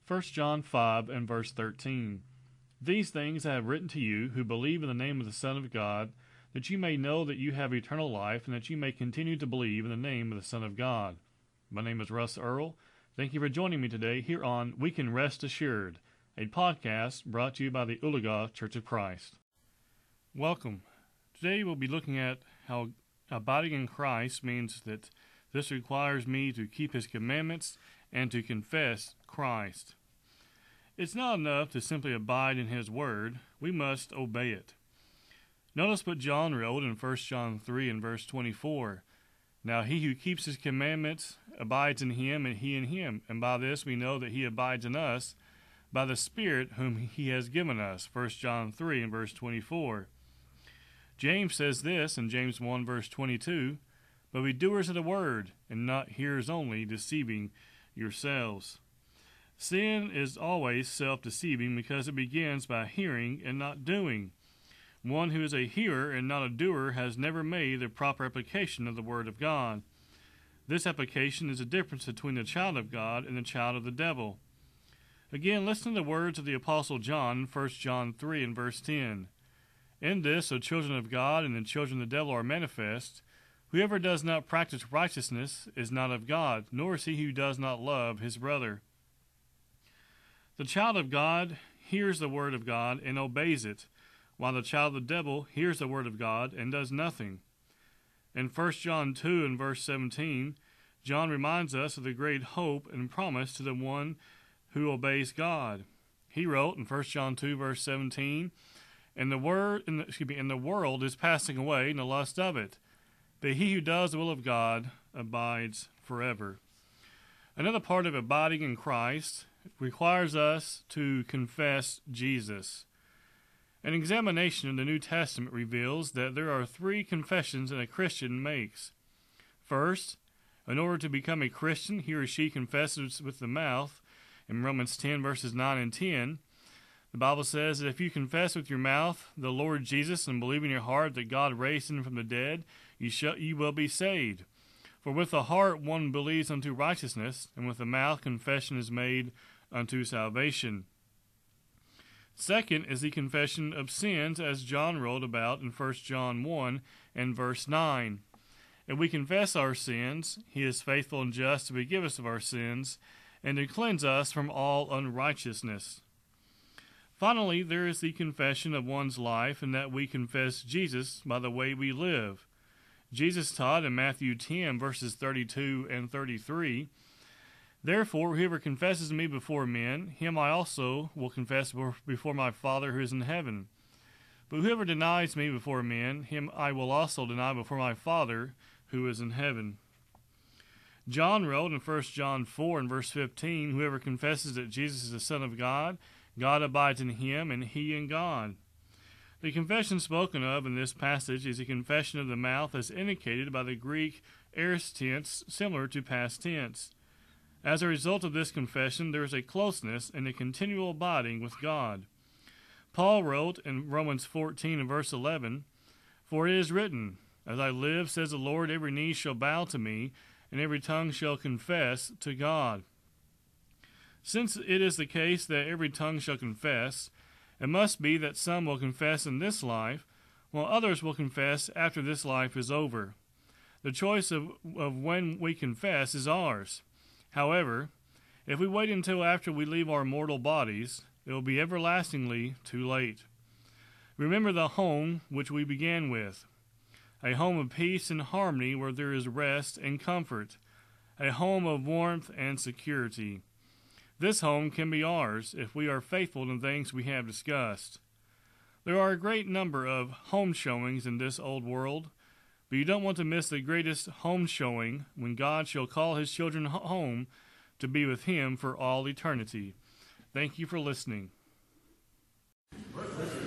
1 John 5 and verse 13. These things I have written to you who believe in the name of the Son of God, that you may know that you have eternal life, and that you may continue to believe in the name of the Son of God. My name is Russ Earl. Thank you for joining me today here on We Can Rest Assured, a podcast brought to you by the Oologah Church of Christ. Welcome. Today we'll be looking at how abiding in Christ means that this requires me to keep His commandments and to confess Christ. It's not enough to simply abide in His Word. We must obey it. Notice what John wrote in 1 John 3 and verse 24. Now he who keeps His commandments abides in Him, and He in him. And by this we know that He abides in us, by the Spirit whom He has given us. 1 John 3 and verse 24. James says this in James 1 verse 22, But be doers of the word, and not hearers only, deceiving yourselves. Sin is always self-deceiving because it begins by hearing and not doing. One who is a hearer and not a doer has never made the proper application of the Word of God. This application is the difference between the child of God and the child of the devil. Again, listen to the words of the Apostle John in 1 John 3 and verse 10. In this the children of God and the children of the devil are manifest. Whoever does not practice righteousness is not of God, nor is he who does not love his brother. The child of God hears the word of God and obeys it, while the child of the devil hears the word of God and does nothing. In 1 John 2 and verse 17, John reminds us of the great hope and promise to the one who obeys God. He wrote in 1 John 2 verse 17, And the world is passing away in the lust of it, but he who does the will of God abides forever. Another part of abiding in Christ requires us to confess Jesus. An examination of the New Testament reveals that there are three confessions that a Christian makes. First, in order to become a Christian, he or she confesses with the mouth. In Romans 10 verses 9 and 10, the Bible says that if you confess with your mouth the Lord Jesus and believe in your heart that God raised Him from the dead, you will be saved. For with the heart one believes unto righteousness, and with the mouth confession is made unto salvation. Second is the confession of sins, as John wrote about in 1 John 1 and verse 9. If we confess our sins, He is faithful and just to forgive us of our sins and to cleanse us from all unrighteousness. Finally, there is the confession of one's life, and that we confess Jesus by the way we live. Jesus taught in Matthew 10, verses 32 and 33, Therefore, whoever confesses me before men, him I also will confess before my Father who is in heaven. But whoever denies me before men, him I will also deny before my Father who is in heaven. John wrote in 1 John 4 and verse 15, Whoever confesses that Jesus is the Son of God, God abides in him, and he in God. The confession spoken of in this passage is a confession of the mouth as indicated by the Greek aorist tense, similar to past tense. As a result of this confession, there is a closeness and a continual abiding with God. Paul wrote in Romans 14 and verse 11, For it is written, As I live, says the Lord, every knee shall bow to me, and every tongue shall confess to God. Since it is the case that every tongue shall confess, it must be that some will confess in this life, while others will confess after this life is over. The choice of when we confess is ours. However, if we wait until after we leave our mortal bodies, it will be everlastingly too late. Remember the home which we began with, a home of peace and harmony where there is rest and comfort, a home of warmth and security. This home can be ours if we are faithful in things we have discussed. There are a great number of home showings in this old world, but you don't want to miss the greatest home showing when God shall call His children home to be with Him for all eternity. Thank you for listening.